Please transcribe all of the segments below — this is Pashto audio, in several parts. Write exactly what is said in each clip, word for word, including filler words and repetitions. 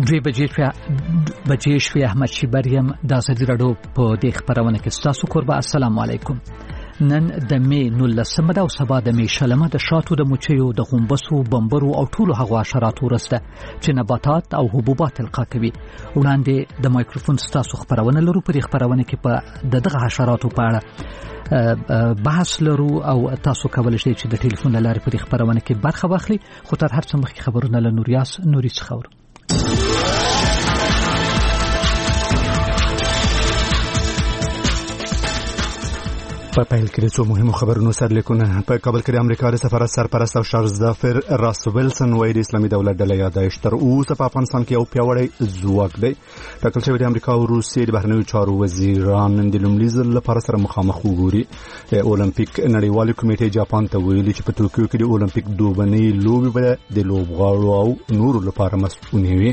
دوی بجې شوې احمد شیبریم د ازادي راډیو په دې خبرونه کې ستاسو قربا. السلام علیکم. نن د می نولسمه ده او سبا د می شلمه د شاتو د مچیو د غومبسو بمبرو او ټولو هغو حشراتو ورسته چې نباتات او حبوبات القا کوي. وړاندې د مایکروفون ستاسو خبرونه لرو. په دې خبرونه کې په دغه حشراتو په اړه بحث لرو او تاسو کولی شئ چې د ټلیفون له لارې په دې خبرونه کې برخه واخلئ. خو تر هر څه مخکې خبرونه له نوریاس نوري څخه اورو. په پیل کې څو مهمو خبرونو سرلیکونه. په کابل کې د امریکا د سفارت سرپرست او شارزدافر راس ویلسن وایي د اسلامي دولت ډله یادایش تر اوسه په افغانستان کې یو پیاوړی ځواک دی. ټاکل شوی د امریکا او روسیې د بهرنیو چارو وزیران د لومړي ځل لپاره سره مخامخ وګوري. د اولمپیک نړیوالې کمیټې جاپان ته ویلي چې په توکیو کې د اولمپیک دوبنۍ لوبې به د لوبغاړو او نورو لپاره مسؤلې وي.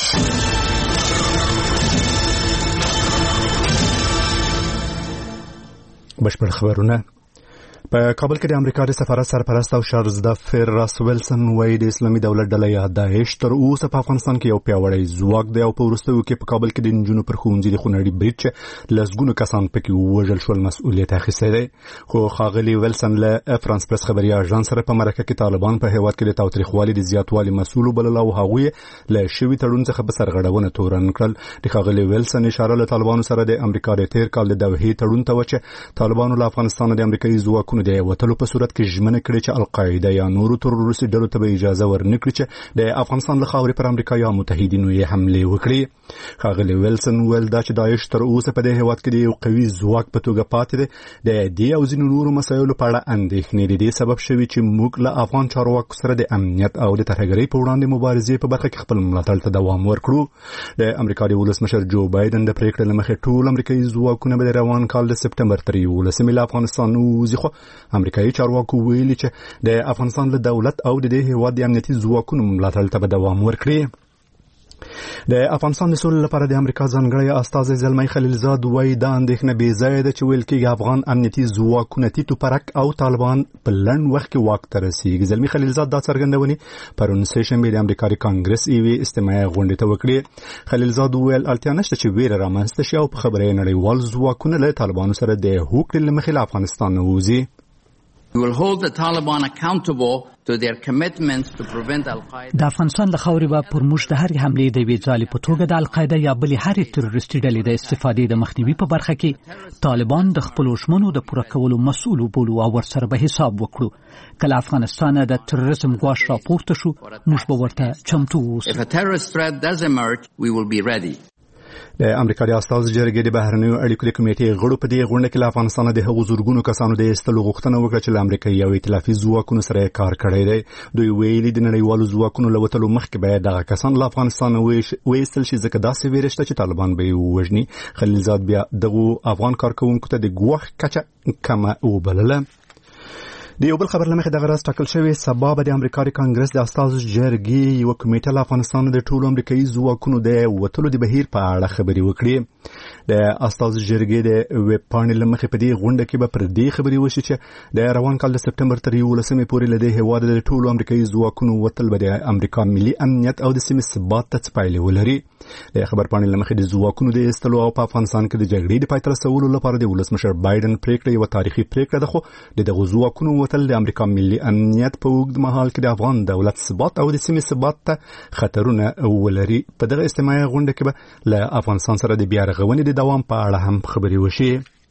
بشپړ خبرونه. په کابل کې د امریکا د سفارت سرپرست او شارزدافر راس ویلسن وایي د اسلامي دولت ډله یادایش تر اوسه په افغانستان کې یو پیاوړی ځواک دی او په وروستیو کې په کابل کې د نجونو پر ښوونځي د خونړي برید چې لسګونه کسان پکې ووژل شول مسؤلیت اخیستی دی. خو ښاغلي ویلسن له فرانس پرس خبري اژانس سره په مرکه کې طالبان په هیواد کې د تاوتریخوالي د زیاتوالي مسؤل وبلل او هغوی له شوي تړون څخه په سرغړونه تورن کړل. د ښاغلي ویلسن اشاره له طالبانو سره د امریکا د تیر کال د دوحې تړون ته و چې طالبانو له افغانستان د امریکایي ځواکونو د وتلو په صورت کې ژمنه کړې چې القاعده یا نورو تروریستي ډلو ته به اجازه ورنکړي چې د افغانستان له خاورې پر امریکا یا متحدینو یې حمله وکړي. ښاغلي ویلسن ویل دا چې داعش تر اوسه په دې هیواد کې د یو قوي ځواک په توګه پاتې دی د دې او ځینو نورو مسایلو په اړه اندېښنې د دې سبب شوي چې موږ له افغان چارواکو سره د امنیت او د ترهګرۍ په وړاندې مبارزې په برخه کې خپل ملاتړ ته دوام ورکړو. د امریکا د ولسمشر جو بایدن د پریکړې له مخې ټول امریکایي ځواکونه به د روان کال د سپټمبر تر یولسمې له افغانستان ووځي. خو امریکایي چارواکو ویلي چې د افغانستان له دولت او د دې هیواد د امنیتي ځواکونو ملاتړ ته به دوام ورکړي. د افغانستان د سولې لپاره د امریکا ځانګړی استازی زلمی خلیلزاد وایي دا اندېښنه بې ځایه ده چې ویل کېږي افغان امنیتي ځواکونه تیتو پرک او طالبان په لنډ وخت کې واک ته رسېږي. زلمی خلیلزاد دا څرګندونې پرون سه شنبې د امریکا د کانګرس یوې استماعي غونډې ته وکړې. خلیلزاد وویل اړتیا نشته چې ویره رامنځته شي او په خبره یې نړیوال ځواکونه له طالبانو سره د هوکړې له مخې له افغانستان نه ووځي. We will hold the Taliban accountable to their commitments to prevent al-Qaeda. د افغانستان د خاورې به پر موږ د هرې حملې د یوې ځالې په توګه د القاعده یا بلې هرې تروریستي ډلې د استفادې د مخنیوي په برخه کې طالبان د خپلو ژمنو د پوره کولو مسؤل وبولو او ورسره به حساب وکړو. کله افغانستان د تروریزم ګواښ راپورته شو موږ به ورته چمتو اوسو. If a terrorist threat does emerge, we will be ready. د امریکا د استازو جرګې د بهرنیو اړیکو د کمیټې غړو په دې غونډه کې له افغانستان د هغو زورګونو کسانو د ایستلو غوښتنه وکړه چې له امریکایي او ائتلافي ځواکونو سره کار کړی دی. دوی ویلي د نړیوالو ځواکونو له وتلو مخکې باید دغه کسان له افغانستان وایستل شي ځکه داسې ویره شته چې طالبان به یې ووژني. خلیلزاد بیا دغو افغان کارکوونکو ته د ګواښ کچه کمه وبلله. د یو بل خبر له مخې دغه راز ټاکل شوی سبا به د امریکا د کانګرس د استازو جرګې یوه کمیټه له افغانستان د ټولو امریکایي ځواکونو د وتلو د بهیر په اړه خبرې وکړي. د استازو جرګې د ویب پاڼې له مخې په دې غونډه کې به پر دې خبرې وشي چې د روان کال د سپټمبر تر یولسمې پورې له دې هیواده د ټولو امریکایي ځواکونو وتل به د امریکا ملي امنیت او د سیمې ثبات ته څه پایلې ولري. د خبر پاڼې له مخې د ځواکونو د ایستلو او په افغانستان کې د جګړې د پای ته رسولو لپاره د ولسمشر بایدن پریکړه یوه تاریخي پریکړه ده. خو د دغو ځواکونو وتل د امریکا ملي امنیت په اوږد مهال کې د افغان دولت ثبات او د سیمې ثبات ته خطرونه ولري. په دغه استماعي غونډه کې به له افغانستان سره د بیا رغونې د دوام په اړه هم خبرې وشي.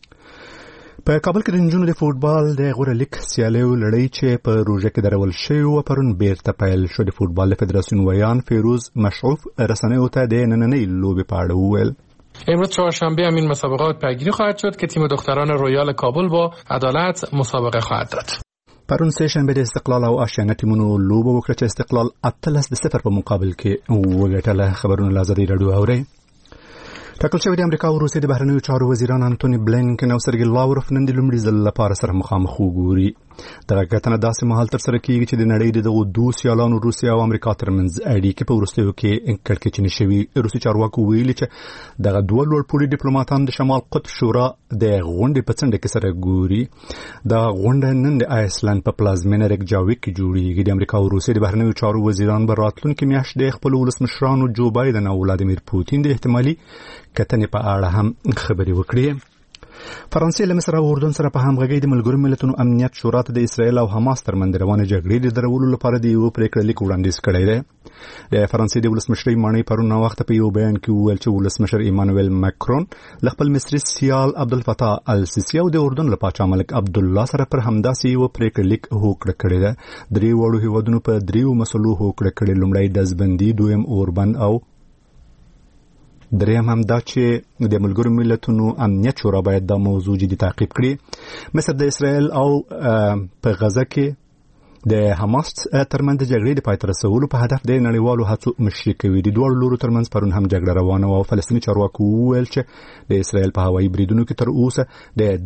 په کابل کې د نجونو د فوټبال د غوره لیګ سیالیو لړۍ چې په روژه کې درول شوې وه پرون بیرته پیل شو. د فوټبال فدراسیون ویان فیروز مشعوف رسنیو ته د نننۍ لوبې په اړه وویل. امروز چهارشنبه همین مسابقات پیگیری خواهد شد که تیم دختران رویال کابل با عدالت مسابقه خواهد داد. پرون سه شنبه د استقلال او آشیانه ټیمونو لوبه وکړه چې استقلال اتلس د صفر په مقابل کې وګټله. خبرونه له ازادي راډیو اورئ. ټاکل شوی د امریکا او روسیې د بهرنیو چارو وزیران انټونی بلینکن او سرګی لاوروف نن د لومړي ځل لپاره سره مخامخ وګوري. دغه کتنه داسې مهال تر سره کیږي چې د نړۍ دغه دوه سیالانو روسیا او امریکا ترمنځ اړیکې په وروستیو کې کړکېچنې شوي. روسي چارواکو ویلي چې دغه دوه لوړپوړي ډیپلوماټان د شمال قطب شورا د غونډې په څنډه کې سره ګوري. دا غونډه نن د آیسلند په پلازمینه ریکجاویک کې جوړیږي. د امریکا او روسیې د بهرنیو چارو وزیران به راتلونکي میاشت د خپل ولسمشرانو جو بایدن او ولادیمیر پوتین د احتمالي کتنې په اړه هم خبرې وکړي. فرانسې له مصر او اردن سره په همغږۍ د ملګرو ملتونو امنیت شورا ته د اسرائیل او حماس ترمنځ روانې جګړې د درولو لپاره د یو پریکړه لیک وړاندیز کړی دی. د فرانسې د ولسمشرۍ ماڼۍ پرون وخت په یو بیان کې وویل چې ولسمشر ایمانوئل ماکرون له خپل مصري سیال عبدالفتاح السیسی او د اردن له پاچا ملک عبدالله سره پر همداسې یو پریکړه لیک هوکړه کړې ده. درې وړو هیوادونو په دریو مسلو هوکړه کړې. لومړی ډزبندي، دویم اوربند او دریم هم دا چې د ملګرو ملتونو امنیت شورا باید دا موضوع جدي تعقیب کړي. مصر د اسرائیل او په غزه کې د حماس ترمنځ جګړې د پای ته رسولو په هدف د نړیوالو هڅو مشري کوي. د دواړو لورو ترمنځ پرون هم جګړه روانه وه او فلسطیني چارواکو وویل چې د اسرائیل په هوایي بریدونو کې تر اوسه د